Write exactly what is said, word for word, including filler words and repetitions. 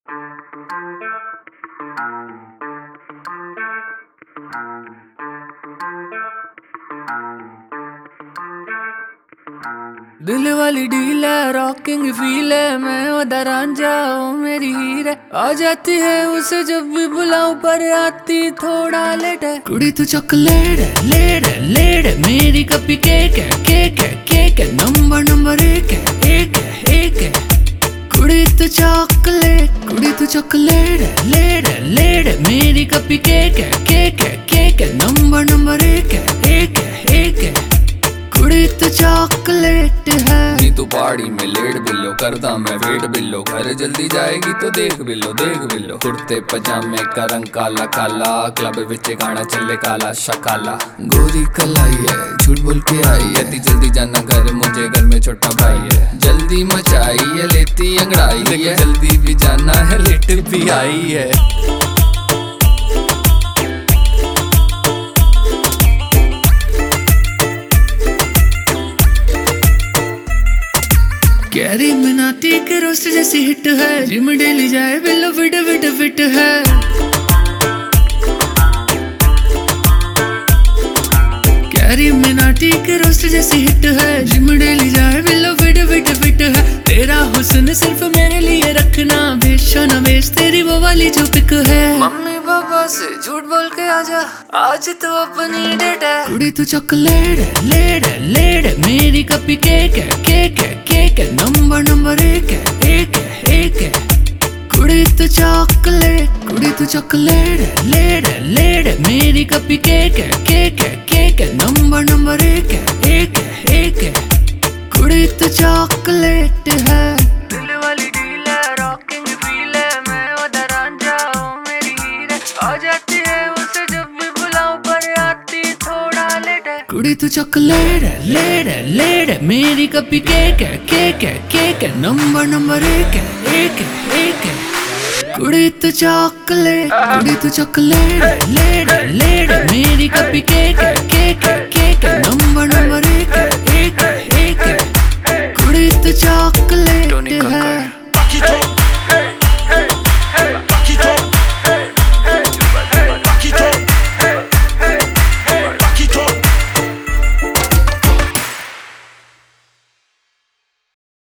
दिल वाली डील है, रॉकिंग फील है, मैं ओदा रांझा ओ मेरी हीर है। आ जाती है उसे जब भी बुलाऊं, पर आती थोड़ा लेट है। कुड़ी तू चॉकलेट है, लेट है, लेट है, मेरी कपी केक है, केक है, केक है, नंबर नंबर एक है, एक है, एक है। कुड़ी तू चॉकलेट, कुड़ी तू चॉकलेट है, लेट है, लेट है, मेरी कपी केक है, केक है, केक है, नंबर नंबर एक है, एक है, एक है। कुड़ी तू चॉकलेट है। नी तू पहाड़ी में लेट बिल्लो, करदा मैं वेट बिल्लो, घर जल्दी जाएगी तो देख बिल्लो, देख बिल्लो। कुर्ते पजामे का रंग काला काला, क्लब विच गाना चले काला शकाला। गोरी कलाई है, झूठ बोल के आई है, ती जल्दी जाना घर, मुझे घर में छोटा भाई है। जल्दी मचाई है, लेती अंगड़ाई है, जल्दी भी जाना है, लेट भी आई है। कैरी मिनाटी के रोस्ट जैसी हिट है, जिम डेली जाए बिल्लो फिट फिट फिट है। कैरी मिनाटी के रोस्ट जैसी हिट है, जिम डेली जाए बिल्लो फिट फिट फिट है। तेरा हुस्न सिर्फ मेरे लिए रखना, बेशो न बेच तेरी वो वाली जो पिक है। मम्मी पापा से झूठ बोल के आजा, आज तो अपनी डेट है। कुड़ी तू चॉकलेट है, लेट है, लेट है, मेरी कपी केक है, केक है, केक है, नंबर नंबर एक है, एक है, एक है। कुड़ी तू चॉकलेट, कुड़ी तू चॉकलेट है, लेट है, लेट है, मेरी कपी केक है, केक है, केक है, नंबर नंबर एक है, एक है, एक है। कुड़ी तू चॉकलेट है। दिल वाली डील है, रॉकिंग फील है, मैं ओदा रांझा ओ मेरी हीर है। आ जाती है उसे जब भी बुलाऊं, पर आती थोड़ा लेट है। कुड़ी तू चॉकलेट है, लेट है, लेट है, मेरी कपी केक है, केक है, केक है, नंबर नंबर एक है, एक है, एक है। कुड़ी तू चॉकलेट, कुड़ी तू चॉकलेट है, लेट है, लेट है, मेरी कपी केक है, केक है, केक है, नंबर नंबर